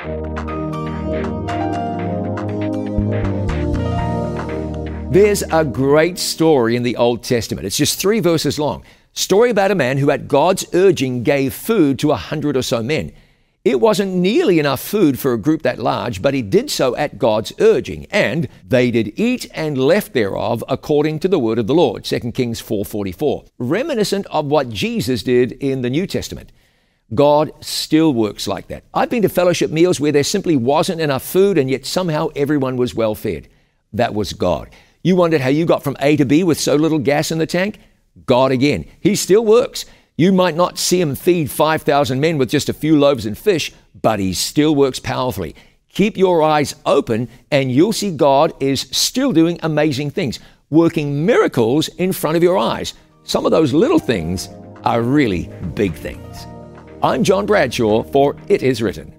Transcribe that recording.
There's a great story in the Old Testament. It's just 3 verses long. Story about a man who at God's urging gave food to 100 or so men. It wasn't nearly enough food for a group that large, but he did so at God's urging, and they did eat and left thereof according to the word of the Lord, 2 Kings 4:44, reminiscent of what Jesus did in the New Testament. God still works like that. I've been to fellowship meals where there simply wasn't enough food, and yet somehow everyone was well fed. That was God. You wondered how you got from A to B with so little gas in the tank? God again. He still works. You might not see him feed 5,000 men with just a few loaves and fish, but he still works powerfully. Keep your eyes open and you'll see God is still doing amazing things, working miracles in front of your eyes. Some of those little things are really big things. I'm John Bradshaw for It Is Written.